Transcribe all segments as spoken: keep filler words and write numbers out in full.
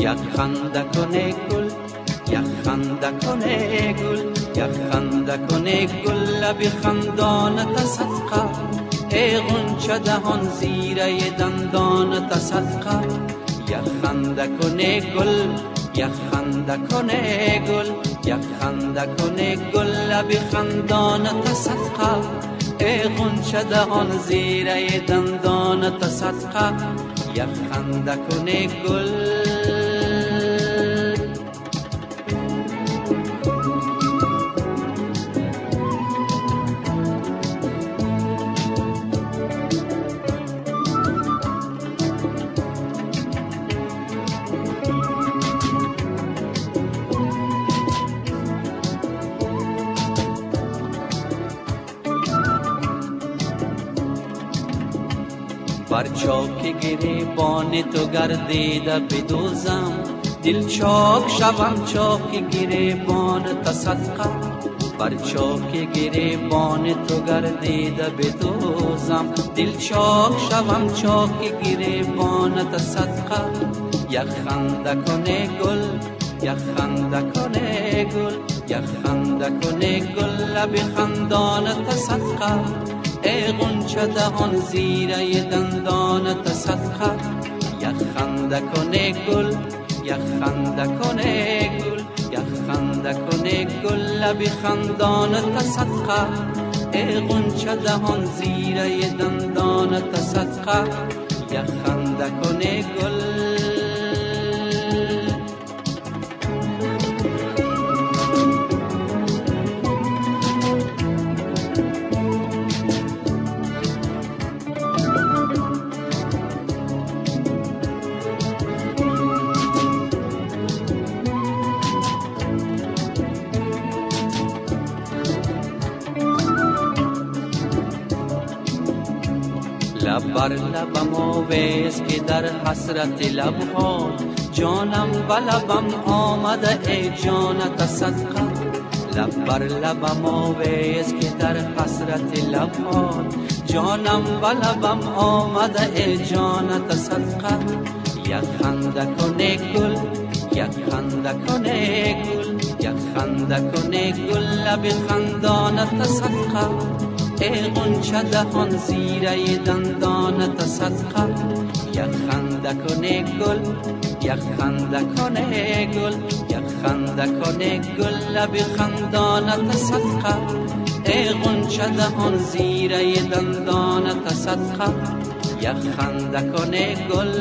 یک خنده کنه گل، یک خنده کنه گل، یک خنده کنه گل، لب خندانت صدقه، ای غنچه دهان زیره دندانت صدقه. یک خنده کنه گل، یک خنده کنه گل، یک خنده کنه گل، لب خندانت صدقه، ای غنچه دهان زیره دندانت صدقه. یک خنده کنه گل. بر چاک گریبان تو گردیده بدوزم، دل چاک شوم چاک گریبان تا صدقه. بر چاک گریبان تو گردیده بدوزم، دل چاک شوم چاک گریبان تا صدقه. یک خنده کنه گل، یک خنده کنه گل، یک خنده کنه گل، لب خندانت صدقه، ای غنچه دهان زیره دندانت صدقه. یک خنده کنه گل، یک خنده کنه گل، یک خنده کنه گل، لب خندانت صدقه، ای غنچه دهان زیره دندانت صدقه. یک خنده کنه گل. لب بر لبم آویز که در حسرت لبها، جانم به لبم آمده ای جانت صدقه. لب بر لبم آویز که در حسرت لبها، جانم به لبم آمده ای جانت صدقه. یک خنده کنه گل، یک خنده کنه گل، یک خنده کنه گل، لب خندانت صدقه، ای غنچه دهان زیره دندانت صدقه. یک خنده کنه گل، یک خنده کنه گل، یک خنده کنه گل، لب خندانت صدقه، ای غنچه دهان زیره دندانت صدقه. یک خنده کنه گل.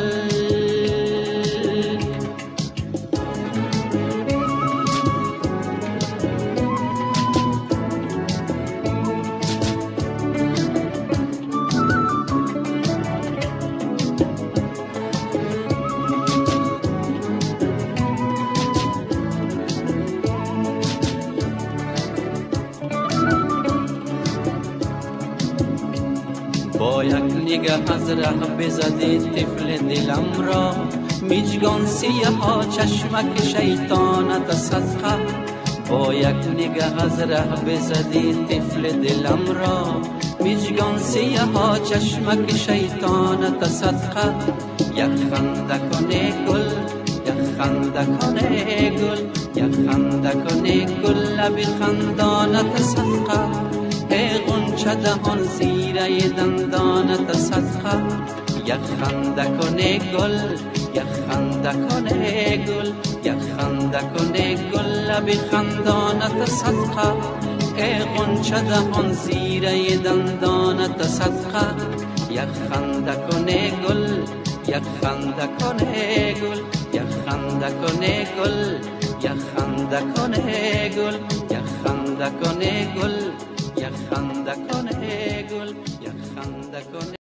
با یک نگاه از ره بزدی طفل دلم را، میجگان سیاه چشمک شیطانت صدقه. با یک نگاه از ره بزدی طفل دلم را، میجگان سیاه چشمک شیطانت صدقه. یک خنده کنه گل، یک خنده کنه گل، یک خنده کنه گل، لب خندانت صدقه، ای غنچه دهان زیره دندانت صدقه. یک خنده کنه گل، یک خنده کنه گل، یک خنده کنه گل، لب خندانت صدقه، ای غنچه دهان زیره دندانت صدقه. یک خنده کنه گل، یک خنده کنه گل، یک خنده کنه گل، یک خنده کنه گل، یک خنده کنه گل، یک خنده کنه گل، یک خنده کنه